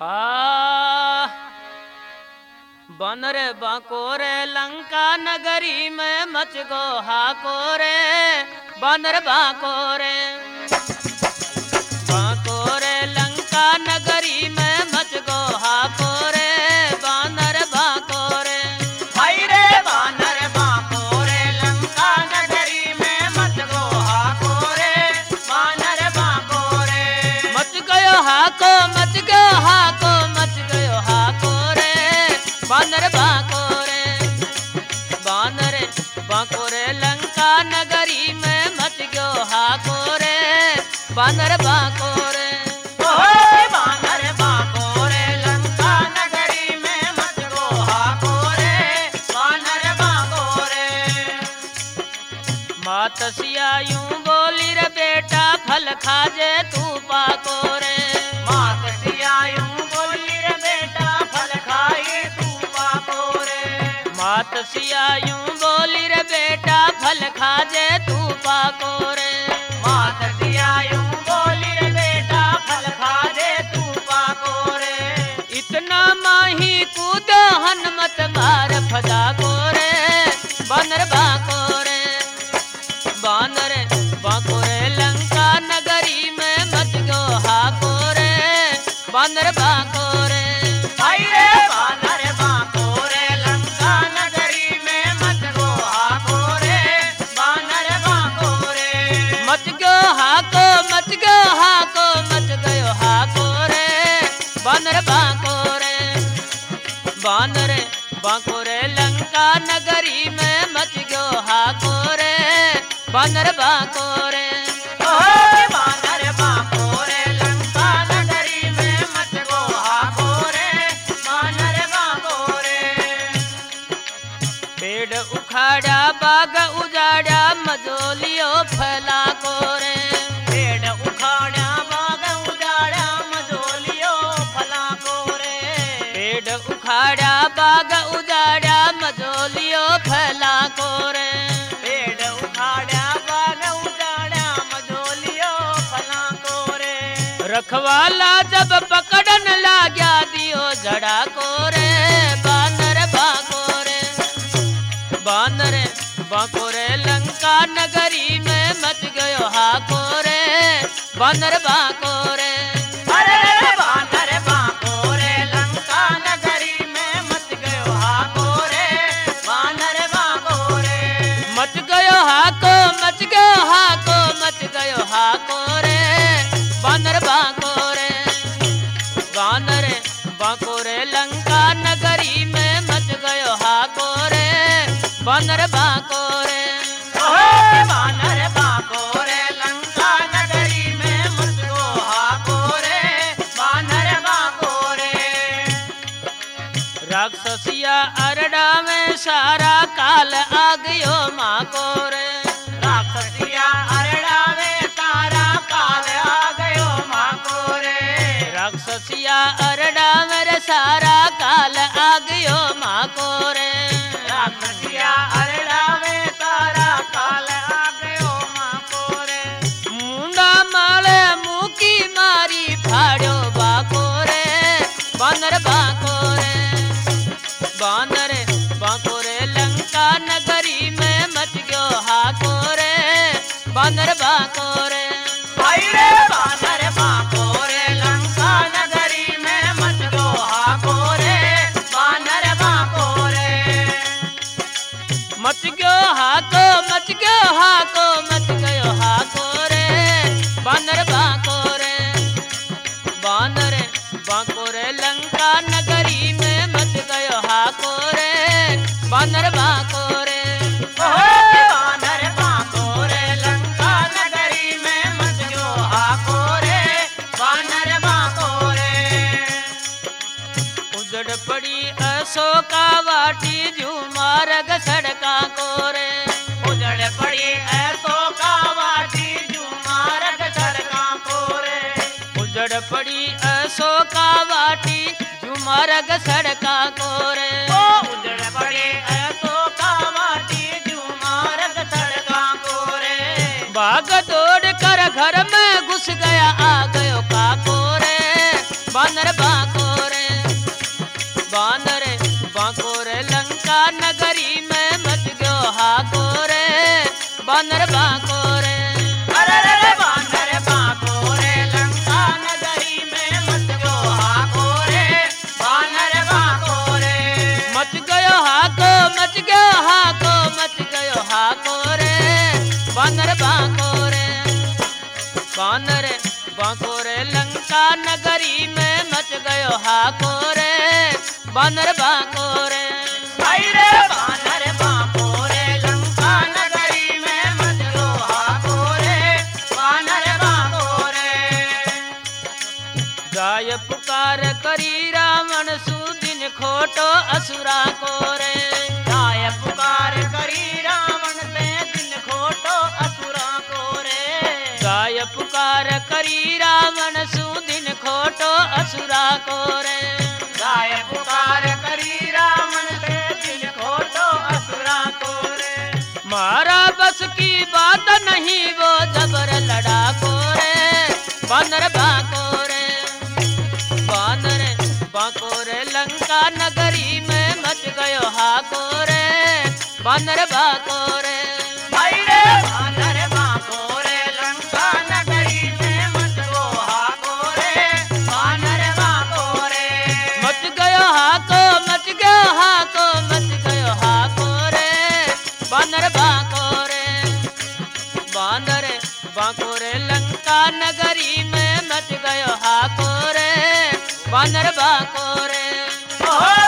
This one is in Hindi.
आ बनर बाकोरे लंका नगरी में मच गो हाकोरे बनर बाकोरे बाकोरे लंका नगरी में मच गो हाकोरे बानर बाकोरे हाय रे बानर बाकोरे लंका नगरी में मच गो हाकोरे बानर बाकोरे मच गयो हाको मच गयो हाको मच गयो हाकोरे बानर बाकोरे बानर बाकोरे लंका नगरी में मच गयो हाकोरे बानर बाकोरे बानर बाकोरे लंका नगरी में मच गो हाकोरे बानर बाकोरे मात सिया यूं बोली रे बेटा फल खाजे तू पाकोरे मात सिया यूं बोली रे बेटा फल खाए तू पाकोरे मात सिया यूं बोली रे बेटा फल खाजे तू पाकोरे मात सिया यूं बोली रे बेटा फल खाए तू पाकोरे इतना माही कूदो हनुमत मार फजा कोरे बानर बाकोरे बानर बाकोरे लंका नगरी में मच गो हाकोरे बानर बाकोरे हाय रे बानर बाकोरे लंका नगरी में मच गो हाकोरे बानर बाकोरे मच गयो हाको मच गयो हाको मच गयो हाकोरे बानर बाकोरे बानर बाकोरे लंका नगरी में मच गयो हाकोरे बानर बाकोरे बानर बाकोरे लंका नगरी में मच गो हाकोरे बानर बाकोरे पेड़ उखाड़ा बाग उजाड़ा मजोलियो फैला कोरे पेड़ उखाड़ा बाग उजाड़ा मजोलियो फला कोरे पेड़ उखाड़ा बाग उजाड़ा मजोलियो फैला कोरे पेड़ उखाड़ा बाग उजाड़ा मजोलियो फला कोरे रखवाला जब पकड़न लाग्या दियो जड़ा कोरे बानर बाकोरे बानर बाकोरे लंका नगरी में मच गयो हाकोरे बानर बाकोरे अरे बानर बाकोरे लंका नगरी में मच गयो हाकोरे बानर बाकोरे मच गयो हाको मच गयो हाको मच गयो हाकोरे बानर बाकोरे बानर बाकोरे लंका नगरी में मच गयो हाकोरे बानर बाकोरे बानर बाकोरे लंका नगरी में मच गो हाकोरे बानर बाकोरे राक्षसिया अरडा में सारा काल आ गयो माकोरे राक्षसिया अरड़ा में सारा काल आ गयो माकोरे राक्षसिया अरडा में सारा काल आ गयो माकोरे राक्षसिया अरड़ा में सारा काल आ गयो माकोरे मुंडा माले मुकी मारी फाड़ो बाकोरे बानर बाकोरे बानर बाकोरे लंका नगरी में मच गयो हाकोरे बानर बाकोरे हाय रे बानर बाकोरे लंका नगरी में मच गो हाकोरे बानर बाकोरे मच गयो हाको मच गयो हाको मच गयो हाकोरे बानर बाकोरे बानर बाकोरे लंका नगरी में मच गयो हाकोरे बानर बाकोरे बानर बाकोरे लंका नगरी में मच गयो हाकोरे बानर बाकोरे उजड़ पड़ी अशोका वाटी झूमारग सड़का कोरे उजड़ पड़ी ऐसो का वाटी जुमारक सड़का कोरे उजड़ पड़ी अशोका वाटी झूमारग सड़का कोरे उजड़ पड़ी ऐसो का वाटी जुमारक सड़का कोरे भाग दौड़ कर घर में घुस गया आ गयो काकोरे बानर बाकोरे लंका नगरी में मच गयो हाको रे बानर बाको रे। भाई रे बानर बाको रे लंका नगरी में मच गयो हाको रे बानर बाको रे। गाय पुकार करी रावण सुदिन खोटो असुरा को रे। गाय पुकार करी रावण से दिन खोटो असुरा को रे। गाय पुकार करी रावण सुदिन खोटो असुरा को रे। गाय पुकार करी रावण से दिन खोटो असुरा को रे। मारा बस की बात नहीं वो जबर लड़ा को रे बानर बाको रे। बानर बाको रे लंका नगरी में मच गयो हाको रे बानर बाको रे। भाई रे बानर बाको रे लंका नगरी में मच गयो हाको रे बानर बाको रे। मच गयो हाको मच गयो हाको मच गयो हाको रे बानर बाको रे। बानर बाको रे लंका नगरी में मच गयो हाको रे बानर बाको रे। ओह